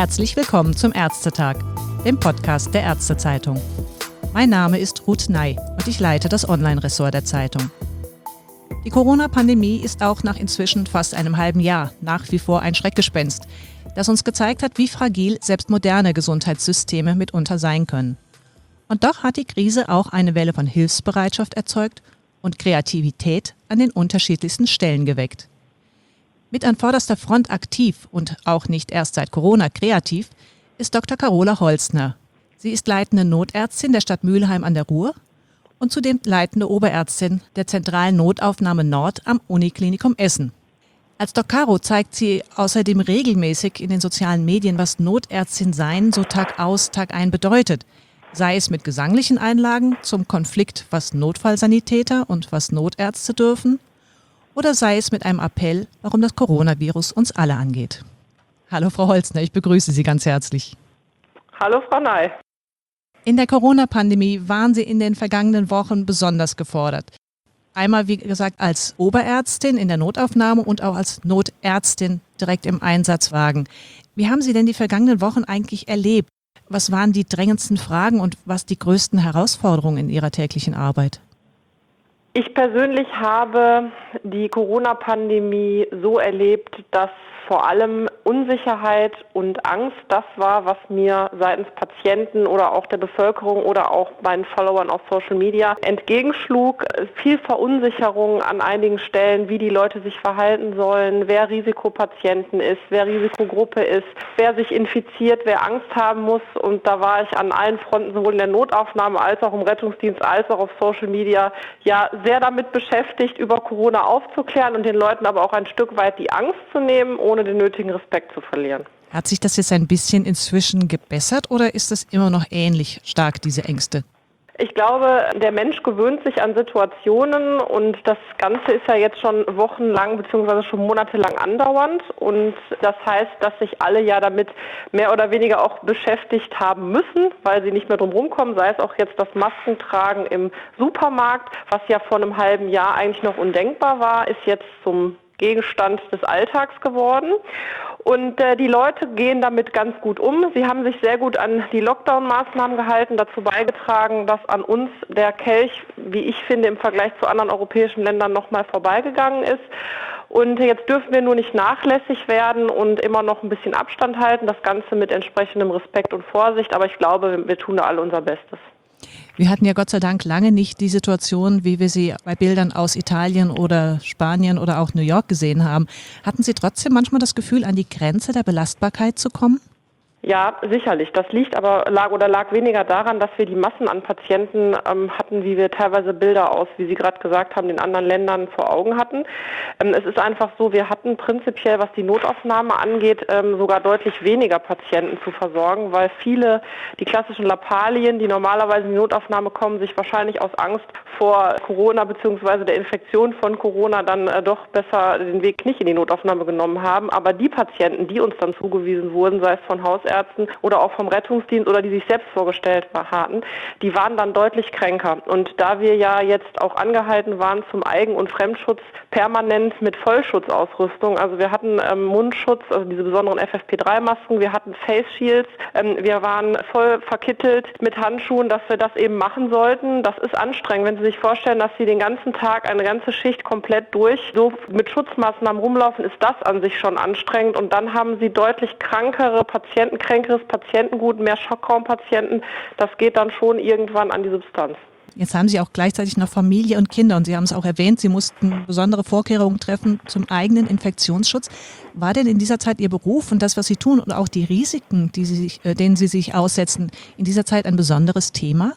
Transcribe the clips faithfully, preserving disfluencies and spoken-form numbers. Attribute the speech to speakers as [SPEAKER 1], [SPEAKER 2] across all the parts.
[SPEAKER 1] Herzlich willkommen zum Ärztetag, dem Podcast der Ärztezeitung. Mein Name ist Ruth Ney und ich leite das Online-Ressort der Zeitung. Die Corona-Pandemie ist auch nach inzwischen fast einem halben Jahr nach wie vor ein Schreckgespenst, das uns gezeigt hat, wie fragil selbst moderne Gesundheitssysteme mitunter sein können. Und doch hat die Krise auch eine Welle von Hilfsbereitschaft erzeugt und Kreativität an den unterschiedlichsten Stellen geweckt. Mit an vorderster Front aktiv und auch nicht erst seit Corona kreativ ist Doktor Carola Holzner. Sie ist leitende Notärztin der Stadt Mülheim an der Ruhr und zudem leitende Oberärztin der zentralen Notaufnahme Nord am Uniklinikum Essen. Als Doc Caro zeigt sie außerdem regelmäßig in den sozialen Medien, was Notärztin sein so Tag aus, Tag ein bedeutet. Sei es mit gesanglichen Einlagen zum Konflikt, was Notfallsanitäter und was Notärzte dürfen, oder sei es mit einem Appell, warum das Coronavirus uns alle angeht. Hallo Frau Holzner, ich begrüße Sie ganz herzlich.
[SPEAKER 2] Hallo Frau Ney.
[SPEAKER 1] In der Corona-Pandemie waren Sie in den vergangenen Wochen besonders gefordert. Einmal, wie gesagt, als Oberärztin in der Notaufnahme und auch als Notärztin direkt im Einsatzwagen. Wie haben Sie denn die vergangenen Wochen eigentlich erlebt? Was waren die drängendsten Fragen und was die größten Herausforderungen in Ihrer täglichen Arbeit?
[SPEAKER 2] Ich persönlich habe die Corona-Pandemie so erlebt, dass vor allem Unsicherheit und Angst das war, was mir seitens Patienten oder auch der Bevölkerung oder auch meinen Followern auf Social Media entgegenschlug. Viel Verunsicherung an einigen Stellen, wie die Leute sich verhalten sollen, wer Risikopatienten ist, wer Risikogruppe ist, wer sich infiziert, wer Angst haben muss. Und da war ich an allen Fronten, sowohl in der Notaufnahme als auch im Rettungsdienst, als auch auf Social Media, ja sehr damit beschäftigt, über Corona aufzuklären und den Leuten aber auch ein Stück weit die Angst zu nehmen, ohne den nötigen Respekt zu verlieren.
[SPEAKER 1] Hat sich das jetzt ein bisschen inzwischen gebessert oder ist das immer noch ähnlich stark, diese Ängste?
[SPEAKER 2] Ich glaube, der Mensch gewöhnt sich an Situationen und das Ganze ist ja jetzt schon wochenlang bzw. schon monatelang andauernd und das heißt, dass sich alle ja damit mehr oder weniger auch beschäftigt haben müssen, weil sie nicht mehr drum rumkommen, sei es auch jetzt das Maskentragen im Supermarkt, was ja vor einem halben Jahr eigentlich noch undenkbar war, ist jetzt zum Gegenstand des Alltags geworden. Und äh, die Leute gehen damit ganz gut um. Sie haben sich sehr gut an die Lockdown-Maßnahmen gehalten, dazu beigetragen, dass an uns der Kelch, wie ich finde, im Vergleich zu anderen europäischen Ländern nochmal vorbeigegangen ist. Und jetzt dürfen wir nur nicht nachlässig werden und immer noch ein bisschen Abstand halten, das Ganze mit entsprechendem Respekt und Vorsicht. Aber ich glaube, wir tun da alle unser Bestes.
[SPEAKER 1] Wir hatten ja Gott sei Dank lange nicht die Situation, wie wir sie bei Bildern aus Italien oder Spanien oder auch New York gesehen haben. Hatten Sie trotzdem manchmal das Gefühl, an die Grenze der Belastbarkeit zu kommen?
[SPEAKER 2] Ja, sicherlich. Das liegt aber lag oder lag weniger daran, dass wir die Massen an Patienten ähm, hatten, wie wir teilweise Bilder aus, wie Sie gerade gesagt haben, den anderen Ländern vor Augen hatten. Ähm, es ist einfach so, wir hatten prinzipiell, was die Notaufnahme angeht, ähm, sogar deutlich weniger Patienten zu versorgen, weil viele, die klassischen Lappalien, die normalerweise in die Notaufnahme kommen, sich wahrscheinlich aus Angst vor Corona bzw. der Infektion von Corona dann äh, doch besser den Weg nicht in die Notaufnahme genommen haben. Aber die Patienten, die uns dann zugewiesen wurden, sei es von Hausärzten oder auch vom Rettungsdienst oder die sich selbst vorgestellt hatten, die waren dann deutlich kränker. Und da wir ja jetzt auch angehalten waren zum Eigen- und Fremdschutz permanent mit Vollschutzausrüstung, also wir hatten ähm, Mundschutz, also diese besonderen F F P drei Masken, wir hatten Face Shields, ähm, wir waren voll verkittelt mit Handschuhen, dass wir das eben machen sollten. Das ist anstrengend, wenn Sie sich vorstellen, dass Sie den ganzen Tag eine ganze Schicht komplett durch so mit Schutzmaßnahmen rumlaufen, ist das an sich schon anstrengend und dann haben Sie deutlich krankere Patienten, kränkeres Patientengut, mehr Schockraumpatienten, das geht dann schon irgendwann an die Substanz.
[SPEAKER 1] Jetzt haben Sie auch gleichzeitig noch Familie und Kinder und Sie haben es auch erwähnt, Sie mussten besondere Vorkehrungen treffen zum eigenen Infektionsschutz. War denn in dieser Zeit Ihr Beruf und das, was Sie tun und auch die Risiken, die Sie sich, denen Sie sich aussetzen, in dieser Zeit ein besonderes Thema?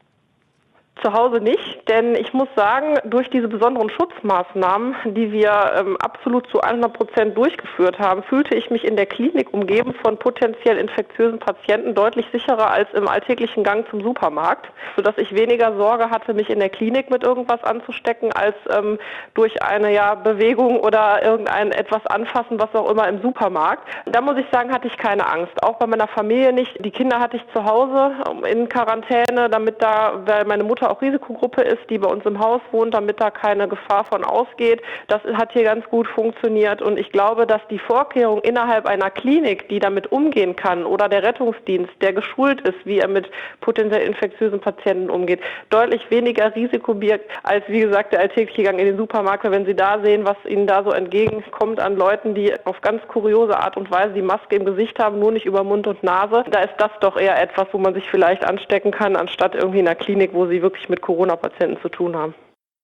[SPEAKER 2] Zu Hause nicht, denn ich muss sagen, durch diese besonderen Schutzmaßnahmen, die wir ähm, absolut zu hundert Prozent durchgeführt haben, fühlte ich mich in der Klinik umgeben von potenziell infektiösen Patienten deutlich sicherer als im alltäglichen Gang zum Supermarkt, sodass ich weniger Sorge hatte, mich in der Klinik mit irgendwas anzustecken, als ähm, durch eine ja, Bewegung oder irgendein etwas anfassen, was auch immer im Supermarkt. Da muss ich sagen, hatte ich keine Angst. Auch bei meiner Familie nicht. Die Kinder hatte ich zu Hause in Quarantäne, damit da, weil meine Mutter Mutter auch Risikogruppe ist, die bei uns im Haus wohnt, damit da keine Gefahr von ausgeht. Das hat hier ganz gut funktioniert und ich glaube, dass die Vorkehrung innerhalb einer Klinik, die damit umgehen kann, oder der Rettungsdienst, der geschult ist, wie er mit potenziell infektiösen Patienten umgeht, deutlich weniger Risiko birgt, als wie gesagt der alltägliche Gang in den Supermarkt. Wenn Sie da sehen, was Ihnen da so entgegenkommt an Leuten, die auf ganz kuriose Art und Weise die Maske im Gesicht haben, nur nicht über Mund und Nase, da ist das doch eher etwas, wo man sich vielleicht anstecken kann, anstatt irgendwie in einer Klinik, wo Sie wirklich mit Corona-Patienten zu tun haben.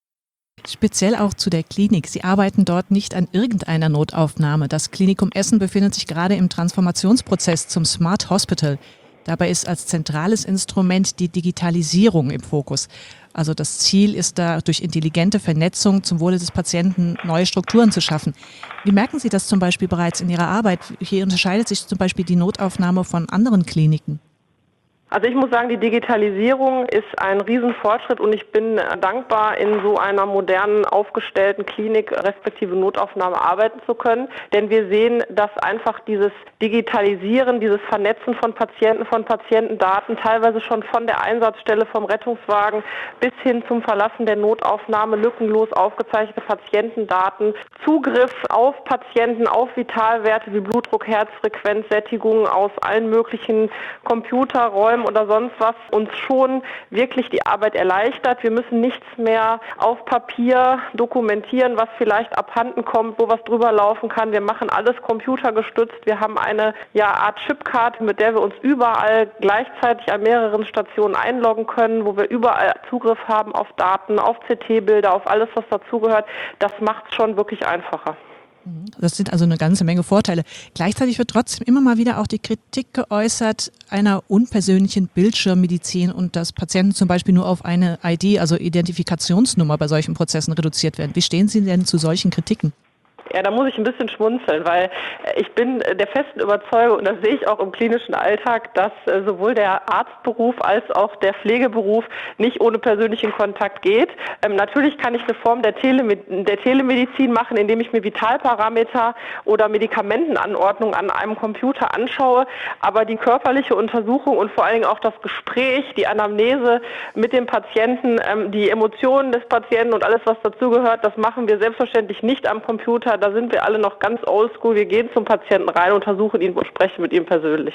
[SPEAKER 1] Speziell auch zu der Klinik. Sie arbeiten dort nicht an irgendeiner Notaufnahme. Das Klinikum Essen befindet sich gerade im Transformationsprozess zum Smart Hospital. Dabei ist als zentrales Instrument die Digitalisierung im Fokus. Also das Ziel ist da, durch intelligente Vernetzung zum Wohle des Patienten neue Strukturen zu schaffen. Wie merken Sie das zum Beispiel bereits in Ihrer Arbeit? Hier unterscheidet sich zum Beispiel die Notaufnahme von anderen Kliniken.
[SPEAKER 2] Also ich muss sagen, die Digitalisierung ist ein Riesenfortschritt und ich bin dankbar, in so einer modernen, aufgestellten Klinik respektive Notaufnahme arbeiten zu können. Denn wir sehen, dass einfach dieses Digitalisieren, dieses Vernetzen von Patienten, von Patientendaten, teilweise schon von der Einsatzstelle vom Rettungswagen bis hin zum Verlassen der Notaufnahme, lückenlos aufgezeichnete Patientendaten, Zugriff auf Patienten, auf Vitalwerte wie Blutdruck, Herzfrequenz, Sättigung aus allen möglichen Computerräumen oder sonst was uns schon wirklich die Arbeit erleichtert. Wir müssen nichts mehr auf Papier dokumentieren, was vielleicht abhanden kommt, wo was drüber laufen kann. Wir machen alles computergestützt. Wir haben eine ja, Art Chipkarte, mit der wir uns überall gleichzeitig an mehreren Stationen einloggen können, wo wir überall Zugriff haben auf Daten, auf C T-Bilder, auf alles, was dazugehört. Das macht es schon wirklich einfacher.
[SPEAKER 1] Das sind also eine ganze Menge Vorteile. Gleichzeitig wird trotzdem immer mal wieder auch die Kritik geäußert einer unpersönlichen Bildschirmmedizin und dass Patienten zum Beispiel nur auf eine I D, also Identifikationsnummer bei solchen Prozessen reduziert werden. Wie stehen Sie denn zu solchen Kritiken?
[SPEAKER 2] Ja, da muss ich ein bisschen schmunzeln, weil ich bin der festen Überzeugung, und das sehe ich auch im klinischen Alltag, dass sowohl der Arztberuf als auch der Pflegeberuf nicht ohne persönlichen Kontakt geht. Ähm, natürlich kann ich eine Form der, Tele- der Telemedizin machen, indem ich mir Vitalparameter oder Medikamentenanordnung an einem Computer anschaue, aber die körperliche Untersuchung und vor allen Dingen auch das Gespräch, die Anamnese mit dem Patienten, ähm, die Emotionen des Patienten und alles, was dazugehört, das machen wir selbstverständlich nicht am Computer. Da sind wir alle noch ganz oldschool. Wir gehen zum Patienten rein, untersuchen ihn und sprechen mit ihm persönlich.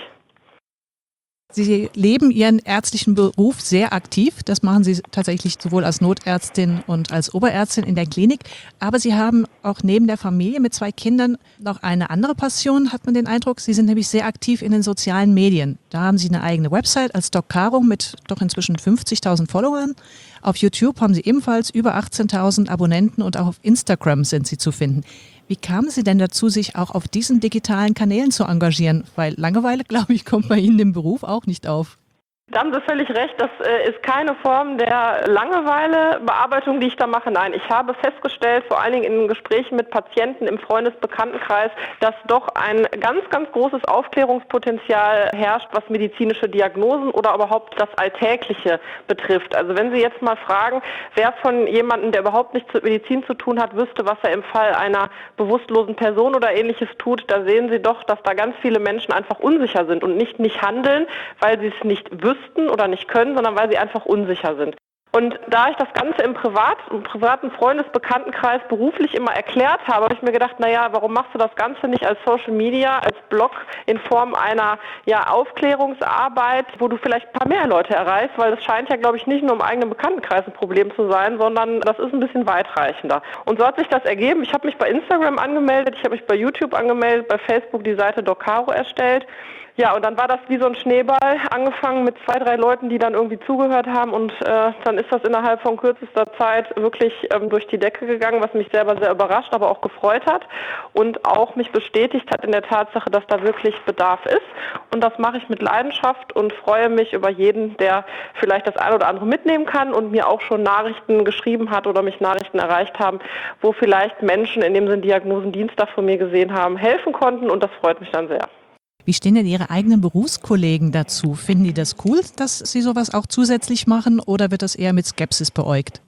[SPEAKER 1] Sie leben Ihren ärztlichen Beruf sehr aktiv. Das machen Sie tatsächlich sowohl als Notärztin und als Oberärztin in der Klinik. Aber Sie haben auch neben der Familie mit zwei Kindern noch eine andere Passion, hat man den Eindruck. Sie sind nämlich sehr aktiv in den sozialen Medien. Da haben Sie eine eigene Website als Doc Caro mit doch inzwischen fünfzigtausend Followern. Auf YouTube haben Sie ebenfalls über achtzehntausend Abonnenten und auch auf Instagram sind Sie zu finden. Wie kamen Sie denn dazu, sich auch auf diesen digitalen Kanälen zu engagieren? Weil Langeweile, glaube ich, kommt bei Ihnen im Beruf auch nicht auf.
[SPEAKER 2] Da haben Sie völlig recht, das äh, ist keine Form der Langeweilebearbeitung, die ich da mache. Nein, ich habe festgestellt, vor allen Dingen in Gesprächen mit Patienten im Freundesbekanntenkreis, dass doch ein ganz, ganz großes Aufklärungspotenzial herrscht, was medizinische Diagnosen oder überhaupt das Alltägliche betrifft. Also wenn Sie jetzt mal fragen, wer von jemandem, der überhaupt nichts mit Medizin zu tun hat, wüsste, was er im Fall einer bewusstlosen Person oder Ähnliches tut, da sehen Sie doch, dass da ganz viele Menschen einfach unsicher sind und nicht nicht handeln, weil sie es nicht wüssten oder nicht können, sondern weil sie einfach unsicher sind. Und da ich das Ganze im Privat, im privaten Freundesbekanntenkreis beruflich immer erklärt habe, habe ich mir gedacht, naja, warum machst du das Ganze nicht als Social Media, als Blog in Form einer ja, Aufklärungsarbeit, wo du vielleicht ein paar mehr Leute erreichst, weil es scheint ja, glaube ich, nicht nur im eigenen Bekanntenkreis ein Problem zu sein, sondern das ist ein bisschen weitreichender. Und so hat sich das ergeben. Ich habe mich bei Instagram angemeldet, ich habe mich bei YouTube angemeldet, bei Facebook die Seite Doc Caro erstellt. Ja, und dann war das wie so ein Schneeball, angefangen mit zwei, drei Leuten, die dann irgendwie zugehört haben und äh, dann ist das innerhalb von kürzester Zeit wirklich ähm, durch die Decke gegangen, was mich selber sehr überrascht, aber auch gefreut hat und auch mich bestätigt hat in der Tatsache, dass da wirklich Bedarf ist und das mache ich mit Leidenschaft und freue mich über jeden, der vielleicht das eine oder andere mitnehmen kann und mir auch schon Nachrichten geschrieben hat oder mich Nachrichten erreicht haben, wo vielleicht Menschen, in dem sie einen Diagnosendienstag von mir gesehen haben, helfen konnten und das freut mich dann sehr.
[SPEAKER 1] Wie stehen denn Ihre eigenen Berufskollegen dazu? Finden die das cool, dass Sie sowas auch zusätzlich machen oder wird das eher mit Skepsis beäugt?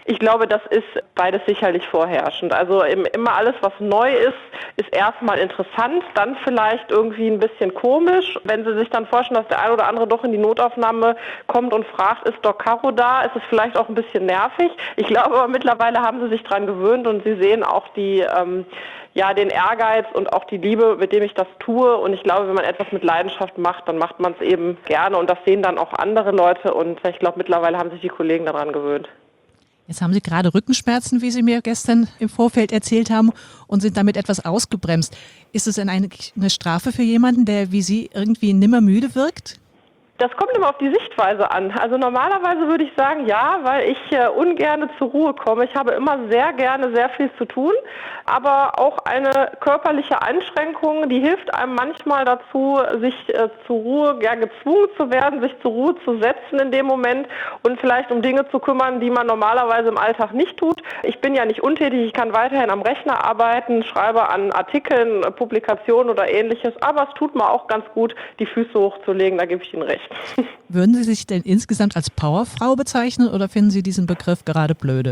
[SPEAKER 2] Ich glaube, das ist beides sicherlich vorherrschend. Also immer alles, was neu ist, ist erstmal interessant, dann vielleicht irgendwie ein bisschen komisch. Wenn Sie sich dann vorstellen, dass der eine oder andere doch in die Notaufnahme kommt und fragt, ist Doc Caro da, ist es vielleicht auch ein bisschen nervig. Ich glaube aber mittlerweile haben Sie sich dran gewöhnt und Sie sehen auch die, ähm, ja, den Ehrgeiz und auch die Liebe, mit dem ich das tue. Und ich glaube, wenn man etwas mit Leidenschaft macht, dann macht man es eben gerne. Und das sehen dann auch andere Leute. Und ich glaube, mittlerweile haben sich die Kollegen daran gewöhnt.
[SPEAKER 1] Jetzt haben Sie gerade Rückenschmerzen, wie Sie mir gestern im Vorfeld erzählt haben, und sind damit etwas ausgebremst. Ist es denn eine, eine Strafe für jemanden, der wie Sie irgendwie nimmer müde wirkt?
[SPEAKER 2] Das kommt immer auf die Sichtweise an. Also normalerweise würde ich sagen, ja, weil ich äh, ungerne zur Ruhe komme. Ich habe immer sehr gerne sehr viel zu tun, aber auch eine körperliche Einschränkung, die hilft einem manchmal dazu, sich äh, zur Ruhe, ja, gezwungen zu werden, sich zur Ruhe zu setzen in dem Moment und vielleicht um Dinge zu kümmern, die man normalerweise im Alltag nicht tut. Ich bin ja nicht untätig, ich kann weiterhin am Rechner arbeiten, schreibe an Artikeln, Publikationen oder ähnliches, aber es tut mir auch ganz gut, die Füße hochzulegen, da gebe ich Ihnen recht.
[SPEAKER 1] Würden Sie sich denn insgesamt als Powerfrau bezeichnen oder finden Sie diesen Begriff gerade blöde?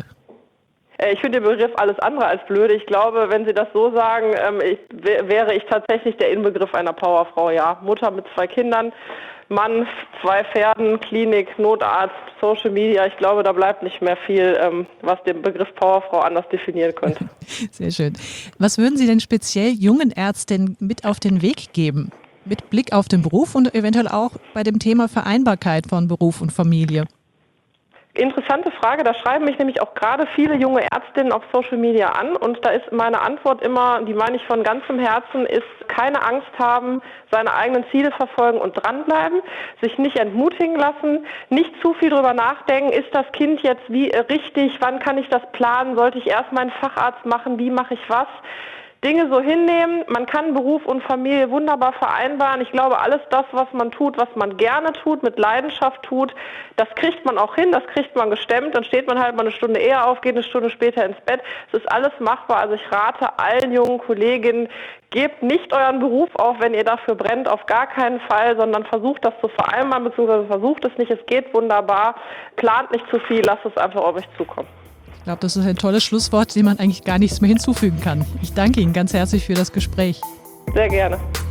[SPEAKER 2] Ich finde den Begriff alles andere als blöde. Ich glaube, wenn Sie das so sagen, ich, wäre ich tatsächlich der Inbegriff einer Powerfrau, ja. Mutter mit zwei Kindern, Mann, zwei Pferden, Klinik, Notarzt, Social Media. Ich glaube, da bleibt nicht mehr viel, was den Begriff Powerfrau anders definieren könnte.
[SPEAKER 1] Sehr schön. Was würden Sie denn speziell jungen Ärztinnen mit auf den Weg geben? Mit Blick auf den Beruf und eventuell auch bei dem Thema Vereinbarkeit von Beruf und Familie?
[SPEAKER 2] Interessante Frage, da schreiben mich nämlich auch gerade viele junge Ärztinnen auf Social Media an und da ist meine Antwort immer, die meine ich von ganzem Herzen, ist keine Angst haben, seine eigenen Ziele verfolgen und dranbleiben, sich nicht entmutigen lassen, nicht zu viel drüber nachdenken, ist das Kind jetzt wie richtig, wann kann ich das planen, sollte ich erst meinen Facharzt machen, wie mache ich was? Dinge so hinnehmen, man kann Beruf und Familie wunderbar vereinbaren. Ich glaube, alles das, was man tut, was man gerne tut, mit Leidenschaft tut, das kriegt man auch hin, das kriegt man gestemmt. Dann steht man halt mal eine Stunde eher auf, geht eine Stunde später ins Bett. Es ist alles machbar. Also ich rate allen jungen Kolleginnen, gebt nicht euren Beruf auf, wenn ihr dafür brennt, auf gar keinen Fall, sondern versucht das zu vereinbaren, beziehungsweise versucht es nicht. Es geht wunderbar. Plant nicht zu viel, lasst es einfach auf euch zukommen.
[SPEAKER 1] Ich glaube, das ist ein tolles Schlusswort, dem man eigentlich gar nichts mehr hinzufügen kann. Ich danke Ihnen ganz herzlich für das Gespräch.
[SPEAKER 2] Sehr gerne.